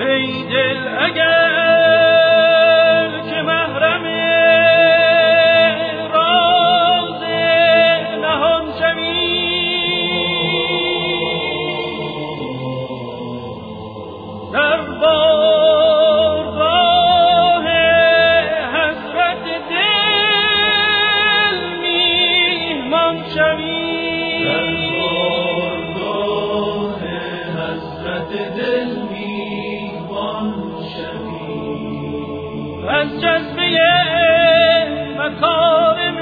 ای دل اگر که محرم راز نهان شوی، در بارگاه حسرت دل میهمان شوی، از جذبه مکارم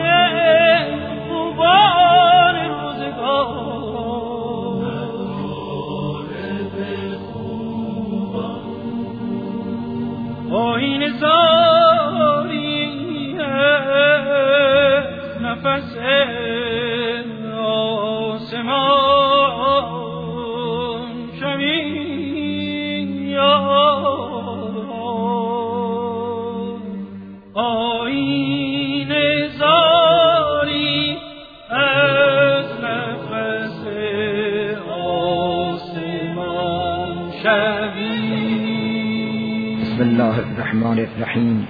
خوبان روزگار، آیین زاری نفس آسمان شوی، آیین زاری از نفس آسمان شوی. بسم الله الرحمن الرحیم.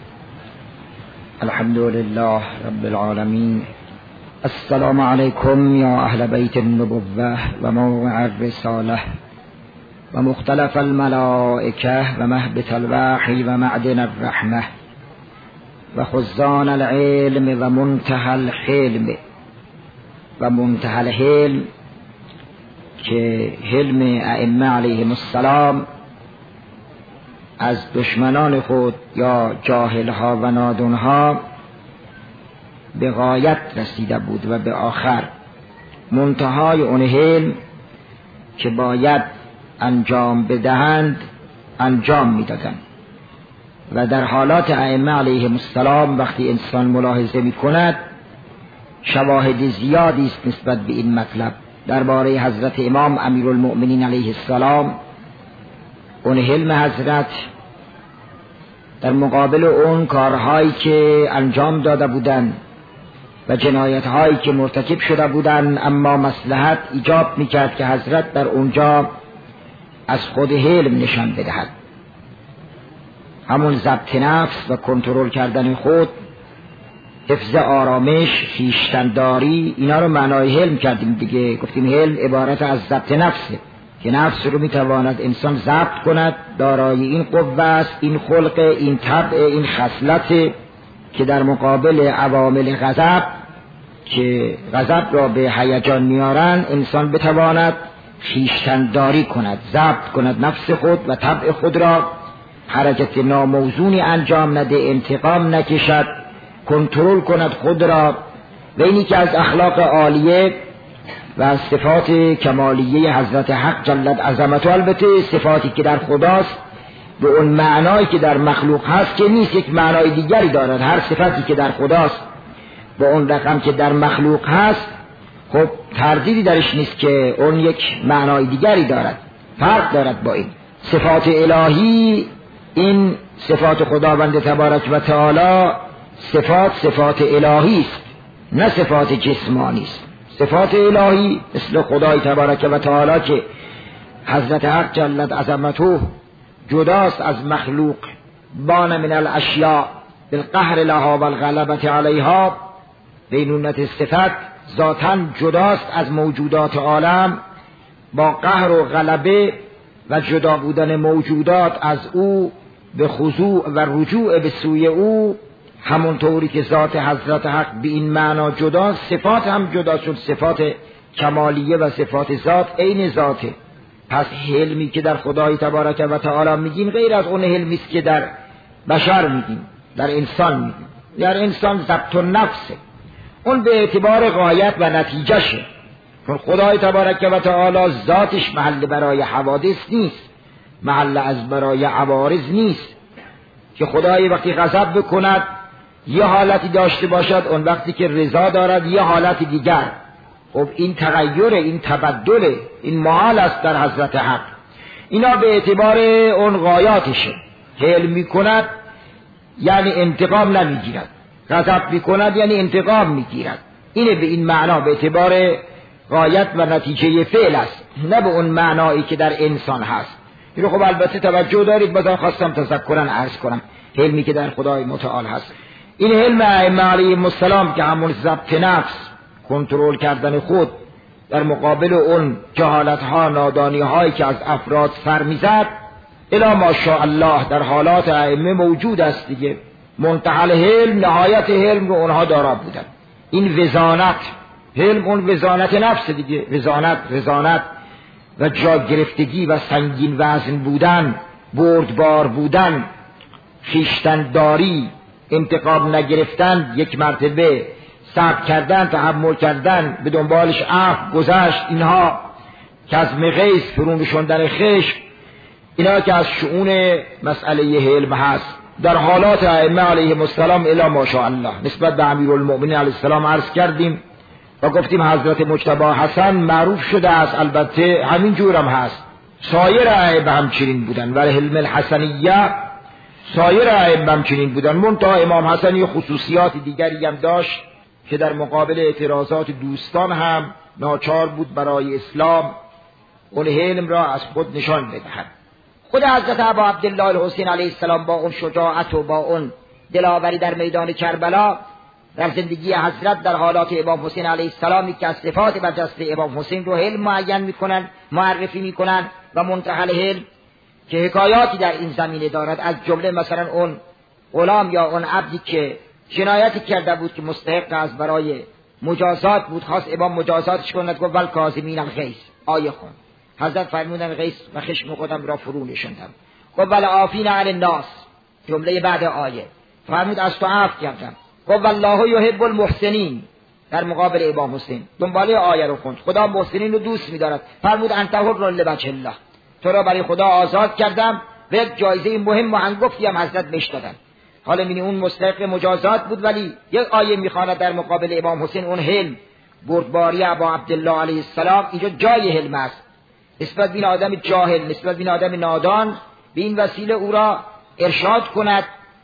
الحمد لله رب العالمین. السلام علیکم یا اهل بیت النبوة و موقع الرساله و مختلف الملائکه و مهبط الوحی و معدن الرحمه و خزان العلم و منتهى الحلم. و منتهى الحلم که حلم ائمه علیهم السلام از دشمنان خود یا جاهلها و نادونها به غایت رسیده بود و به آخر منتهای اون حلم که باید انجام بدهند انجام میدادند. و در حالات ائمه علیهم السلام وقتی انسان ملاحظه می کند شواهد زیادی است نسبت به این مطلب. درباره حضرت امام امیرالمؤمنین علیه السلام اون حلم حضرت در مقابل اون کارهایی که انجام داده بودند و جنایتهایی که مرتکب شده بودند، اما مصلحت ایجاب میکرد که حضرت در اونجا از خود حلم نشان بدهد. همون ضبط نفس و کنترل کردن خود، حفظ آرامش، خویشتن‌داری، اینا رو معنای حلم کردیم دیگه. گفتیم حلم عبارت از ضبط نفسه که نفس رو میتواند انسان ضبط کند. دارای این قوه است، این خلق، این طبع، این خصلت که در مقابل عوامل غضب که غضب را به هیجان میارن انسان بتواند خویشتن‌داری کند، ضبط کند نفس خود و طبع خود را، حرکت ناموزونی انجام نده، انتقام نکشد، کنترل کند خود را. و اینی که از اخلاق عالیه و از صفات کمالیه حضرت حق جلت عظمته، البته صفاتی که در خداست به اون معنایی که در مخلوق هست که نیست، یک معنای دیگری دارد. هر صفتی که در خداست به اون رقم که در مخلوق هست خب تردیدی درش نیست که اون یک معنای دیگری دارد، فرق دارد با این. صفات الهی، این صفات خداوند تبارک و تعالی صفات الهی است، نه صفات جسمانی است. صفات الهی مثل خدای تبارک و تعالی که حضرت حق جلت عظمته جداست از مخلوق، بان من الاشیاء بالقهر لها والغلبة علیها، بینونت صفت ذاتاً جداست از موجودات عالم با قهر و غلبه و جدا بودن موجودات از او به خضوع و رجوع به سوی او. همونطوری که ذات حضرت حق به این معنا جداست، صفات هم جدا، چون صفات کمالیه و صفات ذات عین ذاته. پس حلمی که در خدای تبارک و تعالی میگیم غیر از اون حلمی است که در بشر میگیم، در انسان میگیم. در انسان ضبط النفسه، اون به اعتبار غایت و نتیجهشه، چون خدای تبارک و تعالی ذاتش محل برای حوادث نیست، محل از برای عوارض نیست. که خدای وقتی غضب بکند یه حالتی داشته باشد، اون وقتی که رضا دارد یه حالت دیگر. خب این تغییر، این تبدل، این محال است در حضرت حق. اینا به اعتبار اون غایاتشه. حلم میکند یعنی انتقام نمیگیرد، غضب میکند یعنی انتقام میگیرد. اینه به این معنا به اعتبار غایت و نتیجه فعل است، نه به اون معنایی که در انسان هست. این خب البته توجه دارید، بازم خواستم تذکرا عرض کنم حلمی که در خدای متعال هست. این حلم ائمه علیهم السلام که همون ضبط نفس، کنترل کردن خود در مقابل اون جهالت ها، نادانی هایی که از افراد سر میزد، الا ماشاءالله در حالات ائمه موجود است دیگه. منتهی حلم، نهایت حلم رو اونها دارا بودن. این وزانت حلم، اون وزانت نفس دیگه، وزانت و جا گرفتگی و سنگین وزن بودن، بردبار بودن، خویشتن‌داری، انتقام نگرفتن، یک مرتبه صبر کردن، تحمل کردن، به دنبالش عفو، گذشت، اینها کظم غیظ، فرو نشوندن خشم، اینا که از شؤون مسئله حلم هست. در حالات ائمه علیهم السلام الی ماشاءالله نسبت به امیرالمؤمنین علیه السلام عرض کردیم و گفتیم حضرت مجتبی حسن معروف شده است، البته همین جورم هست، سایر ائمه همچنین بودن، ولی حلم الحسنیه سایر ائمه همچنین بودن. منتها امام حسن یه خصوصیات دیگری هم داشت که در مقابل اعتراضات دوستان هم ناچار بود برای اسلام اون حلم را از خود نشان بدهد. خود حضرت ابا عبدالله الحسین علیه السلام با اون شجاعت و با اون دلاوری در میدان کربلا در زندگی حضرت در حالات امام حسین علیه السلام که از صفات برجسته امام حسین رو حلم معین میکنن، معرفی میکنن و منتهی حلم که حکایاتی در این زمینه دارد. از جمله مثلا اون غلام یا اون عبدی که جنایتی کرده بود که مستحق از برای مجازات بود، خواست امام مجازاتش کند، گفت والکاظمین الغیظ، آیه خون. حضرت فرمودن غیظ و خشم خودم را فرو نشاندم. گفت والعافین عن الناس، جمله بعد آیه. فرمود از تو عفو کردم. گفت والله یحب المحسنین، در مقابل امام حسین دنباله آیه رو خوند، خدا محسنین رو دوست می‌دارد. فرمود انت حر لوجه الله، تو را برای خدا آزاد کردم. و یک جایزه مهم و هنگفتی هم حضرت بهش دادن. حالا می‌بینی اون مستحق مجازات بود، ولی یک آیه می‌خواند در مقابل امام حسین، اون حلم، بردباری ابا عبدالله علیه السلام. اینجا جای حلم است نسبت به این آدم جاهل، نسبت به این آدم نادان، به این وسیله او را ارشاد کند،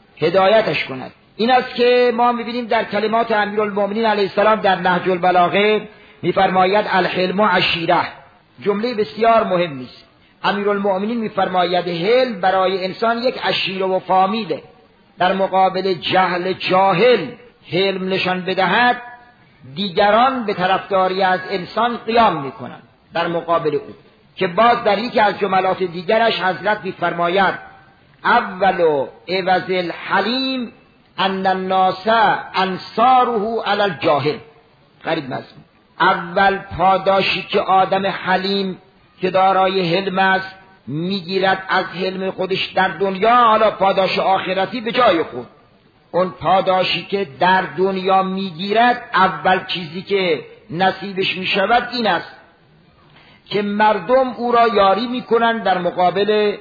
هدایتش کند. این است که ما می‌بینیم در کلمات امیرالمؤمنین علیه السلام در نهج البلاغه می‌فرماید الحلم عشیره، جمله بسیار مهمی است. امیرالمؤمنین می‌فرماید حلم برای انسان یک عشیره و فامیله. در مقابل جهل جاهل حلم نشان بدهد، دیگران به طرفداری از انسان قیام می‌کنند در مقابل او، که باز در یکی از جملات دیگرش حضرت می‌فرماید اول عوض الحلیم ان الناس انصاره علی الجاهل. غریب مضمون. اول پاداشی که آدم حلیم که دارای حلم است میگیرد از حلم خودش در دنیا، حالا پاداش آخرتی به جای خود، اون پاداشی که در دنیا میگیرد، اول چیزی که نصیبش میشود این است که مردم او را یاری میکنن در مقابل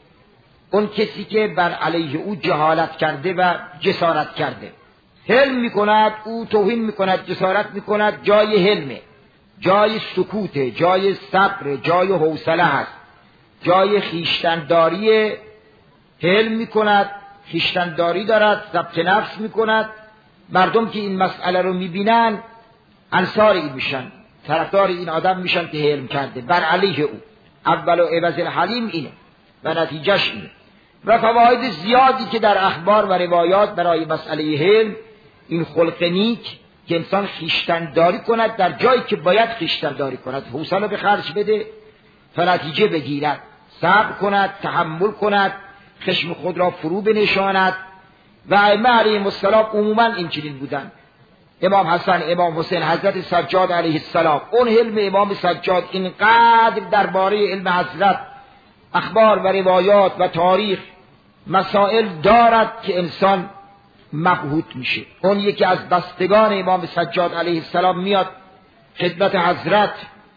اون کسی که بر علیه او جهالت کرده و جسارت کرده. حلم میکند، او توهین میکند، جسارت میکند، جای حلمه، جای سکوته، جای صبر، جای حوصله هست، جای خیشتنداری. حلم میکند، خیشتنداری دارد، ضبط نفس میکند. مردم که این مسئله رو میبینن انصار این میشن، طرفدار این آدم میشن که حلم کرده بر علیه او. اول و عوض الحلیم اینه و نتیجهش اینه. و فواید زیادی که در اخبار و روایات برای مسئله حلم، این خلق نیک که انسان خیشتنداری کند در جایی که باید خیشتنداری کند، حوصله به خرج بده تا نتیجه بگیرد، صبر کند، تحمل کند، خشم خود را فرو بنشاند. و ائمه علیهم السلام عموما این چنین بودند. امام حسن، امام حسین، حضرت سجاد علیه السلام، اون حلم امام سجاد اینقدر درباره علم حضرت اخبار و روایات و تاریخ مسائل دارد که انسان مبهوت میشه. اون یکی از بستگان امام سجاد علیه السلام میاد خدمت حضرت،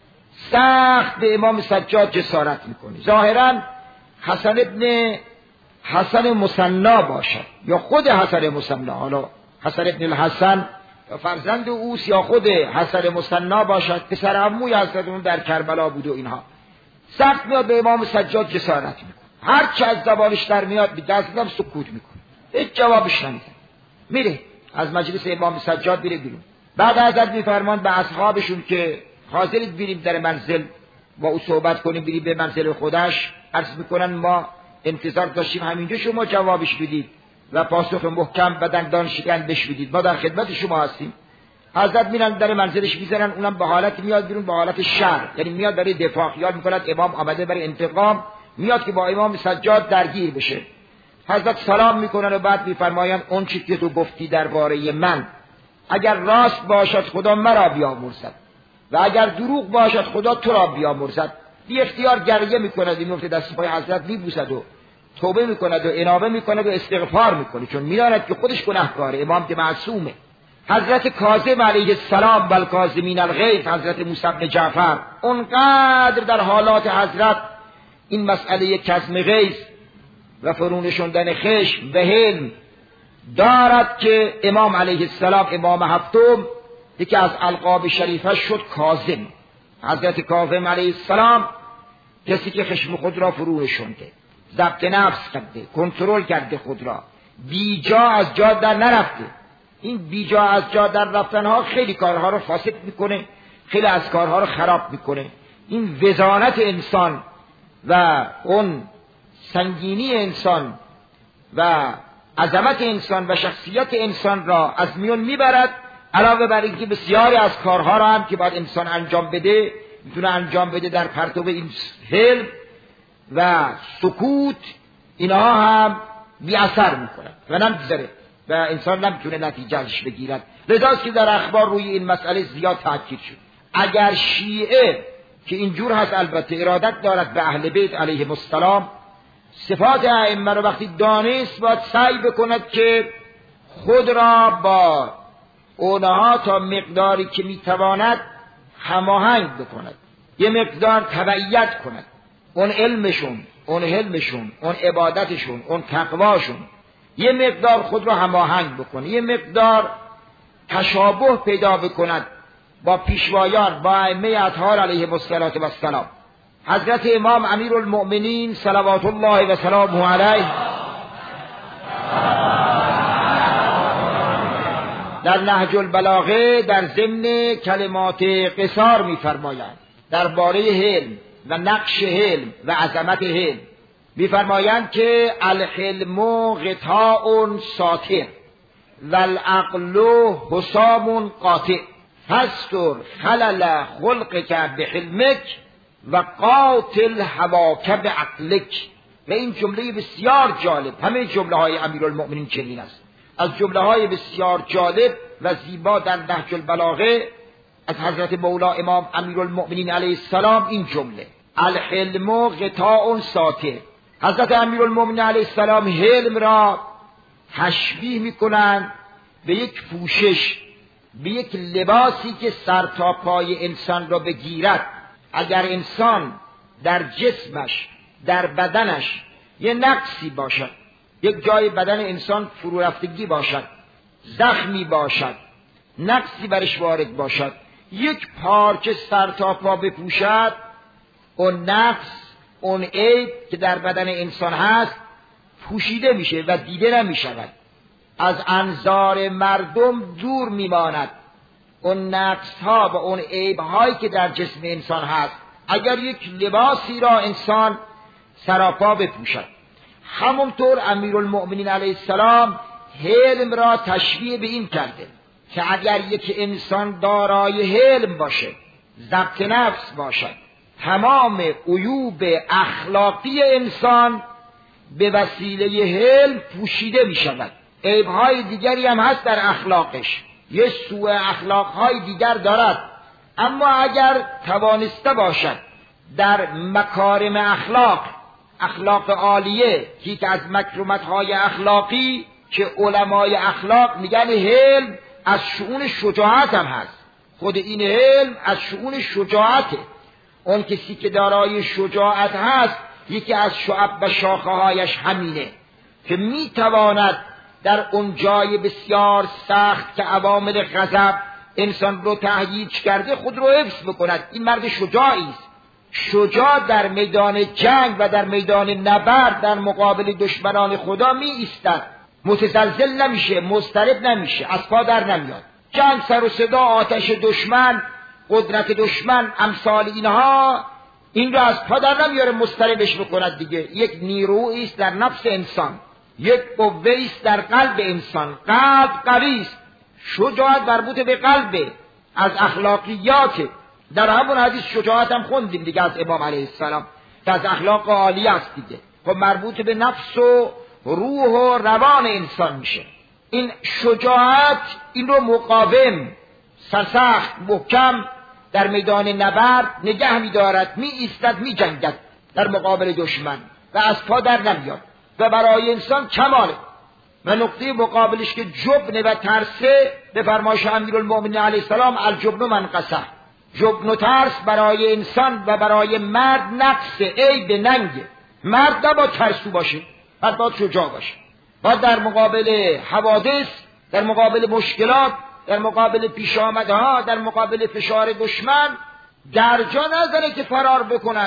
سخت به امام سجاد جسارت میکنه. ظاهرا حسن ابن حسن مثنا باشد یا خود حسن مثنا، حالا حسن ابن الحسن یا فرزند اوست یا خود حسن مثنا باشد، پسر عموی حضرت اون در کربلا بود و اینها. سخت میاد به امام سجاد جسارت میکنه، هر چه از زبانش در میاد به دستم سکوت میکنه، هیچ جوابش نمیده، میره از مجلس امام سجاد میره بیرون. بعد حضرت میفرمان به اصحابشون که حاضرید بریم در منزل با او صحبت کنیم بریم به منزل خودش، عرض میکنن ما انتظار داشتیم همینجا شما جوابش بدید و پاسخ محکم و دندان شکن بشنوید، ما در خدمت شما هستیم. حضرت میرن در منزلش میزنن، اونم به حالت میاد بیرون، به حالت شر، یعنی میاد برای دفاع، خیال میکند امام آمده برای انتقام، میاد که با امام سجاد درگیر بشه. حضرت سلام میکنن و بعد میفرمایند اون چیزی که تو گفتی درباره من اگر راست باشد خدا مرا بیامرزد و اگر دروغ باشد خدا تو را بیامرزد. بی اختیار گریه میکند، میفته دست پای حضرت میبوسد و توبه میکند و انابه میکند و استغفار میکنه، چون میداند که خودش گناهکاره، امام که معصومه. حضرت کاظم علیه السلام والکاظمین الغیظ، حضرت موسی بن جعفر، اونقدر در حالات حضرت این مسئله کظم غیظ و فرونشوندن خشم و حلم دارد که امام علیه السلام، امام هفتم، یکی از القاب شریفه شد کاظم. حضرت کاظم علیه السلام کسی که خشم خود را فرونشونده، ضبط نفس کرده، کنترل کرده، خود را بیجا از جا در نرفته. این بیجا از جا در رفتنها خیلی کارها رو فاسد میکنه، خیلی از کارها رو خراب میکنه. این وزانت انسان و اون سنگینی انسان و عظمت انسان و شخصیت انسان را از میون میبرد، علاوه بر اینکه بسیاری از کارها را هم که باید انسان انجام بده میتونه انجام بده در پرتو این حلم و سکوت، اینها هم بی اثر میکنه و نمیگذره و انسان نمیتونه نتیجهش بگیرد. لذاست که در اخبار روی این مسئله زیاد تاکید شد. اگر شیعه که اینجور هست البته ارادت دارد به اهل بیت علیهم السلام، صفات ائمه رو وقتی دانست باید سعی بکند که خود را با اونها تا مقداری که میتواند هماهنگ بکند، یه مقدار تبعیت کند. اون علمشون، اون حلمشون، اون عبادتشون، اون تقواشون، یه مقدار خود را هماهنگ بکنه، یه مقدار تشابه پیدا بکند با پیشوایان، با ائمه اطهار علیهم السلام. حضرت امام امیرالمؤمنین صلوات الله و سلامه علیه در نهج البلاغه در ضمن کلمات قصار می‌فرمایند درباره حلم و نقش حلم و عظمت حلم، می‌فرمایند که الحلم غطاء ساتر والعقل حسام قاطع فاستر خلل خلقك بحلمك و قاتل هواک بعقلک. و این جمله بسیار جالب، همه جمله های امیرالمؤمنین چنین است. از جمله های بسیار جالب و زیبا در نهج البلاغه از حضرت مولا امام امیرالمؤمنین علیه السلام این جمله الحلم غطاء ساتر. حضرت امیرالمؤمنین علیه السلام حلم را تشبیه میکنند به یک پوشش، به یک لباسی که سر تا پای انسان را بگیرد. اگر انسان در جسمش، در بدنش یه نقصی باشد، یک جای بدن انسان فرو رفتگی باشد، زخمی باشد، نقصی برش وارد باشد، یک پارچه سر تا پا بپوشد، اون نقص، اون عیب که در بدن انسان هست پوشیده میشه و دیده نمیشود، از انظار مردم دور میماند. اون نقص ها و اون عیب هایی که در جسم انسان هست اگر یک لباسی را انسان سراپا بپوشد. همونطور امیرالمؤمنین علیه السلام حلم را تشبیه به این کرده که اگر یک انسان دارای حلم باشه، ضبط نفس باشد، تمام عیوب اخلاقی انسان به وسیله حلم پوشیده می شود. عیبهای دیگری هم هست در اخلاقش، یه سوء اخلاقهای دیگر دارد، اما اگر توانسته باشد در مکارم اخلاق عالیه که از مکرمتهای اخلاقی که علمای اخلاق میگن حلم از شؤون شجاعت هم هست، خود این حلم از شؤون شجاعته. اون کسی که دارای شجاعت هست یکی از شعب و شاخه‌هایش همینه که میتواند در اون جای بسیار سخت که عوامل غضب انسان رو تهییج کرده خود رو حفظ بکند. این مرد شجاعی است. شجاع در میدان جنگ و در میدان نبرد در مقابل دشمنان خدا می ایستد، متزلزل نمیشه، مضطرب نمیشه، از پا در نمیاد. جنگ، سر و صدا، آتش دشمن، قدرت دشمن، امثال اینها این رو از پا در نمیاره مضطربش بکند دیگه. یک نیرویی است در نفس انسان، یک قوه‌ای است در قلب انسان. قلب قوی است، شجاعت مربوط به قلبه، از اخلاقیاته. در همون حدیث شجاعت هم خوندیم دیگه از امام علیه السلام که از اخلاق عالی است دیگه. خب مربوط به نفس و روح و روان انسان میشه. این شجاعت این رو مقاوم، سرسخت، محکم در میدان نبرد نگه می‌دارد، می‌ایستد، می‌جنگد در مقابل دشمن و از پا در نمیاد و برای انسان کماله. و نقطه مقابلش که جبن و ترسه، به فرمایش امیرالمؤمنین علیه السلام الجبن منقصه، جبن و ترس برای انسان و برای مرد نقصه، عیب، ننگه. مرد نباید ترسو باشه، مرد باید شجاع باشه، باید در مقابل حوادث، در مقابل مشکلات، در مقابل پیش آمدها، در مقابل فشار دشمن درجا نزنه که فرار بکند،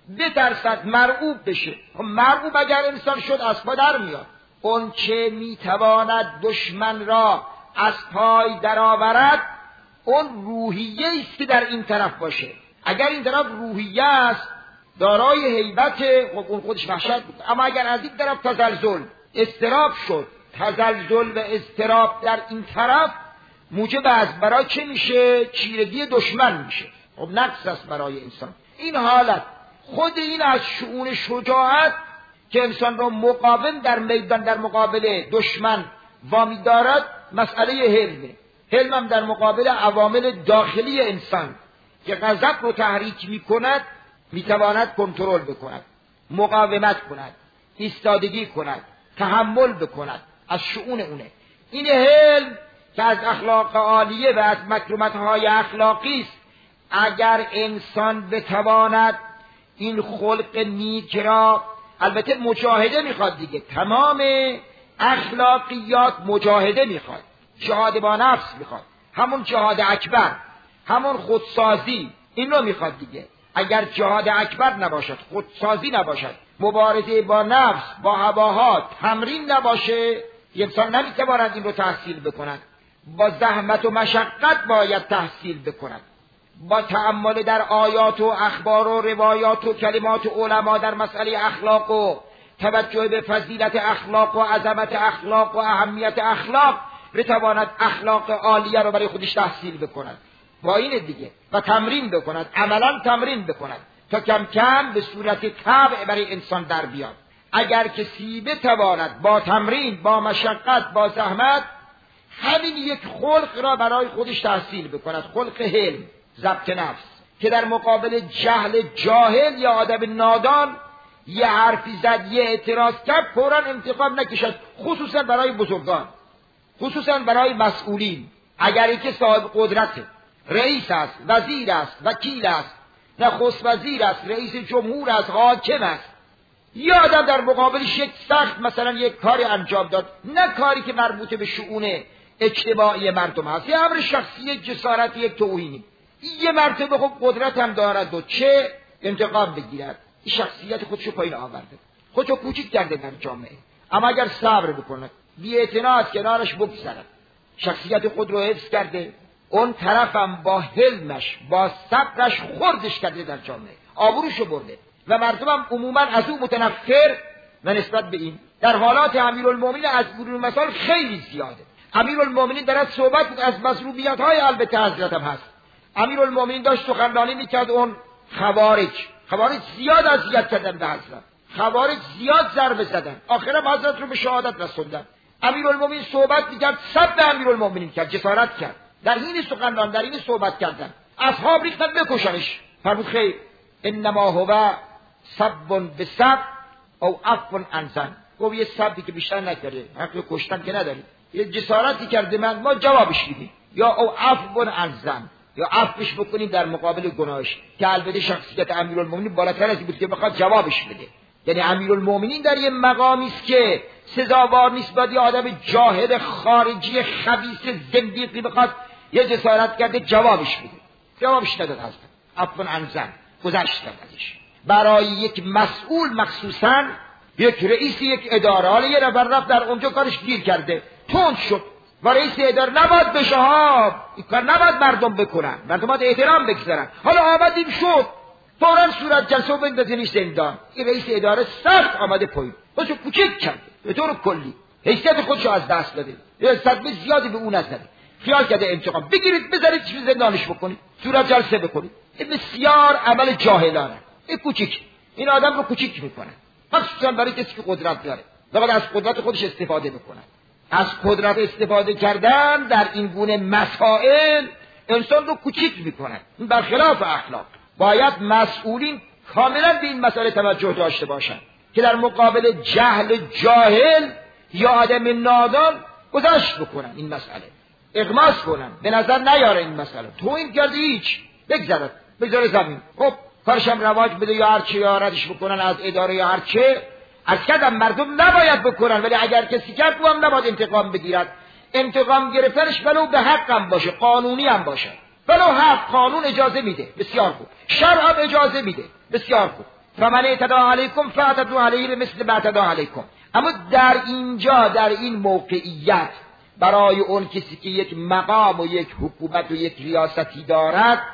بترسد، مرعوب بشه. مرعوب اگر انسان شد از پا در میاد. اون چه میتواند دشمن را از پای درآورد اون روحیه است که در این طرف باشه. اگر این طرف روحیه است دارای هیبت، اون خودش وحشت بود. اما اگر از این طرف تزلزل، اضطراب شد، تزلزل و اضطراب در این طرف موجب از برای چه میشه؟ چیرگی دشمن میشه. خب نقص است برای انسان این حالت. خود این از شؤون شجاعت که انسان رو مقاوم در میدان در مقابل دشمن وامی دارد مسئله حلمه. حلم هم در مقابل عوامل داخلی انسان که غضب رو تحریک میکند میتواند کنترل بکند، مقاومت کند، ایستادگی کند، تحمل بکند. از شؤون اونه. این حلم که از اخلاق عالیه و از مکرمت‌های اخلاقی است. اگر انسان بتواند این خلق نیک را، البته مجاهده میخواد دیگه، تمام اخلاقیات مجاهده میخواد، جهاد با نفس میخواد، همون جهاد اکبر، همون خودسازی، این رو میخواد دیگه. اگر جهاد اکبر نباشد، خودسازی نباشد، مبارزه با نفس، با هواها، تمرین نباشه، انسان نمیتواند این رو تحصیل بکند. با زحمت و مشقت باید تحصیل بکند، با تأمل در آیات و اخبار و روایات و کلمات علما در مسئله اخلاق و توجه به فضیلت اخلاق و عظمت اخلاق و اهمیت اخلاق بتواند اخلاق عالیه رو برای خودش تحصیل بکند. با این دیگه و تمرین بکند، عملا تمرین بکند تا کم کم به صورت طبع برای انسان در بیاد. اگر کسی بتواند با تمرین، با مشقت، با زحمت همین یک خلق را برای خودش تحصیل بکند، خلق حلم، ضبط نفس، که در مقابل جهل جاهل یا آدم نادان یه حرفی زد، یه اعتراض کرد، فوراً انتقام نکشد، خصوصا برای بزرگان، خصوصا برای مسئولین. اگر اینکه صاحب قدرته، رئیس است، وزیر است، وکیل است، نخست وزیر است، رئیس جمهور است، حاکم است، یا آدم در مقابلش یک سخت مثلا یک کاری انجام داد، نه کاری که مربوط به شؤون اجتماعی مردم هست، یه امر شخصی، یک جسارت، یک توهینی، یه مرتبه خب قدرت هم دارد و چه انتقام بگیرد، این شخصیت خودشو پایین آورده، خودشو کوچیک کرده در جامعه. اما اگر صبر بکنه، بی‌اعتنا از کنارش بگذرد، شخصیت خود رو حفظ کرده، اون طرفم با حلمش، با صبرش خردش کرده در جامعه، آبروشو برده و مردم هم عموما از او متنفر و نسبت به این. در حالات امیرالمومنین از گروه مثال خیلی زیاده. امیرالمومنین دارد صحبت بود از مظلومیت‌های البته حضرت هم هست. امیرالمومنین داشت سخنرانی میکرد، اون خوارج زیاد اذیت کردن به حضرت، خوارج زیاد ضربه زدن، آخرام حضرت رو به شهادت رسوندن. امیرالمومنین صحبت میکرد، سب امیرالمومنین کرد، جسارت کرد در این سخنران، در این صحبت کردن. اصحاب ریختن بکشنش، فرمود خیر انما هو سب بسب او عفو عن زن. گفت یه سبی که بیشتر نکرده، حق کشتن که نداری، یه جسارتی کرده، ما جوابش میدیم، یا او عفو عن زن، یا عفوش بکنیم در مقابل گناهش، که البته شخصیت امیرالمومنین بالاتر از این بود که بخواد جوابش بده. یعنی امیرالمومنین در یه مقامی است که سزاوار نیست باید یه آدم جاهل خارجی خبیث زندیقی بخواد یه جسارت کرده جوابش بده، جوابش نداد حضرت، عفو عن زن، گذشت کرد ازش. برای یک مسئول، مخصوصا یک رئیس یک اداره، حالا یه نفر رفت در اونجا کارش گیر کرده، تند شد و رئیس اداره نباید بشه ها، این کار نباید مردم بکنن، مردم باید احترام بگذارن. حالا آمدیم شد فوراً صورت جلسه و بندازینش زندان. این رئیس اداره سخت آمده پایین، خودشو کوچیک کرده به طور کلی، حیثیت خودشو از دست داده، صدمه زیادی به اون نزده، خیال کرده انتقام بگیرید بذارید زندانش بکنید، صورت جلسه بکنید. این بسیار عمل جاهلانه. این کوچیک، این آدم رو کوچیک میکنه، مخصوصا برای کسی که قدرت داره و باید از قدرت خودش استفاده بکنه. از قدرت استفاده کردن در این گونه مسائل انسان رو کوچیک میکنه. این برخلاف اخلاق. باید مسئولین کاملا به این مسئله توجه داشته باشند که در مقابل جهل جاهل یا آدم نادان گذشت بکنن، این مسئله اغماس کنن، به نظر نیاره این مسئله. تو این کردی هیچ، بگذاره زمین، خب کارشم رواج بده یا هرچه یا ردش بکنن از اداره یا هرچه. از کدام مردم نباید بکنن، ولی اگر کسی کرد او هم نباید انتقام بگیرد. انتقام گرفتنش ولو به حق هم باشه، قانونی هم باشه، ولو حق قانون اجازه میده، بسیار خوب، شرع هم اجازه میده، بسیار خوب. فمن اعتدی علیکم فاعتدوا علیه بمثل ما اعتدی علیکم. اما در اینجا در این موقعیت برای اون کسی که یک مقام و یک حکومت و یک ریاستی دارد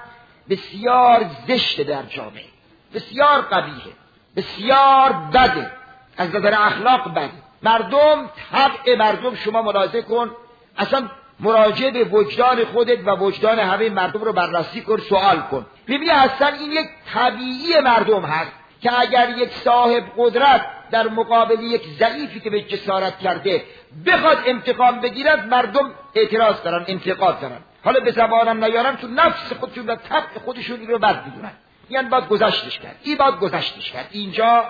بسیار زشت، در جامعه بسیار قبیحه، بسیار بده، از نظر اخلاق بده. مردم، طبع مردم، شما ملاحظه کن، اصلا مراجعه به وجدان خودت و وجدان همه مردم رو بررسی کن، سوال کن، ببین اصلا این یک طبیعی مردم هست که اگر یک صاحب قدرت در مقابل یک ضعیفی که به جسارت کرده بخواد انتقام بگیرد، مردم اعتراض دارن، انتقاد دارن، حالا به زبانم نیارن، تو نفس خودشون و طبع خودشون این رو بد میدونن، یعنی باید گذشتش کرد، این باید گذشتش کرد. اینجا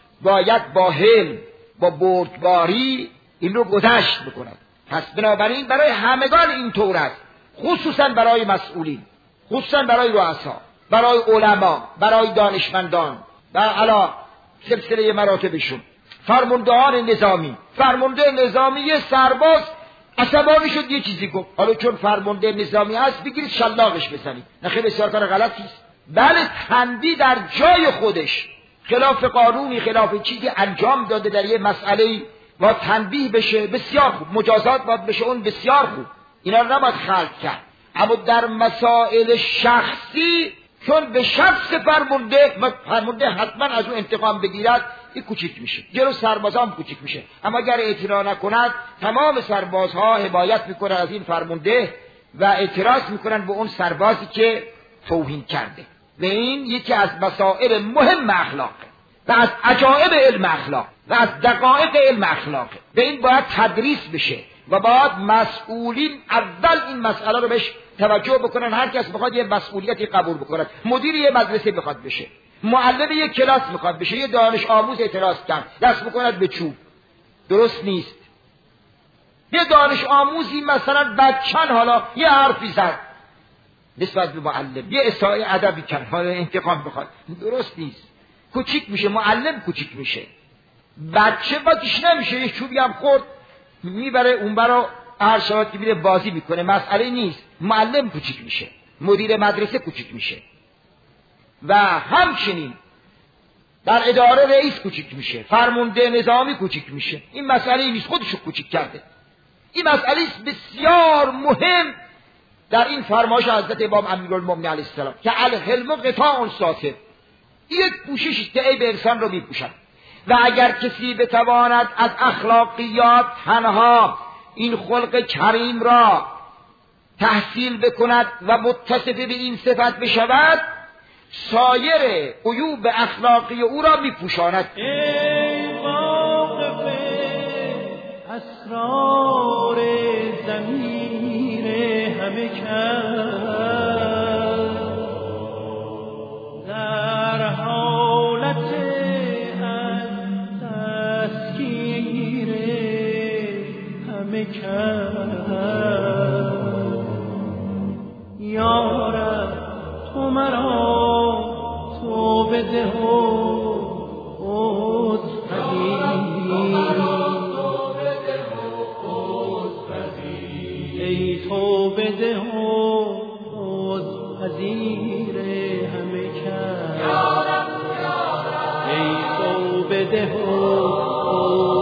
باید با حلم، با بردباری این رو گذشت بکنن. پس بنابراین برای همگان این طور است، خصوصا برای مسئولین، خصوصا برای رؤسا، برای علما، برای دانشمندان و علا سلسله مراتبشون، فرماندهان نظامی. فرمانده نظامی یه سرباز عصبانی شد یه چیزی گفت، حالا چون فرمانده نظامی هست بگیرید شلاقش بزنید، نخیر بسیار کار غلطی است. بله، تندی در جای خودش، خلاف قانونی، خلاف چیزی انجام داده در یه مسئله و تنبیه بشه، بسیار خوب، مجازات باید بشه، اون بسیار خوب، اینا رو نباید خلق کرد. اما در مسائل شخصی چون به شخص فرمانده حتما از اون انتقام بگیرد، این کوچیک میشه، جلو سربازان کوچیک میشه. اما اگر اعتراض نکند، تمام سربازها حمایت میکنن از این فرمانده و اعتراض میکنن به اون سربازی که توهین کرده. و این یکی از مسائل مهم اخلاقه و از عجایب علم اخلاق و از دقایق علم اخلاقه. به این باید تدریس بشه و باید مسئولین اول این مسئله رو بهش توجه بکنن. هر کس بخواد یه مسئولیتی قبول بکنه، مدیر یه مدرسه بخواد بشه، معلم یه کلاس بخواد بشه، یه دانش آموز اعتراض کرد دست بکند به چوب، درست نیست. یه دانش آموزی مثلا بچن حالا یه حرفی زد نسبت به معلم، یه اساءه ادبی کرد، حالا انتقام بخواد، درست نیست. کوچیک میشه، معلم کوچیک میشه، بچه بچش نمیشه، یه چوبی هم خورد میبره اون برا هر شبات که میره بازی میکنه، مسئله نیست. معلم کوچیک میشه، مدیر مدرسه کوچیک میشه و همچنین در اداره رئیس کوچیک میشه، فرمانده نظامی کوچیک میشه. این مسئله نیست، خودشو کوچیک کرده. این مسئله بسیار مهم در این فرمایش حضرت امام امیرالمومنین علیه السلام که الحلم قطاع ساطع، یک پوششی که عیب انسان رو میپوشد. و اگر کسی بتواند از اخلاقیات تنها این خلق کریم را تحصیل بکند و متصف به این صفت بشود، سایر عیوب اخلاقی او را میپوشاند. ای واقف اسرار ضمیر همه کس، در حالت از تسکیر همه کس، یا رب تو مرا تو بده و ای تو بده و پذیر همه کس، ای تو بده و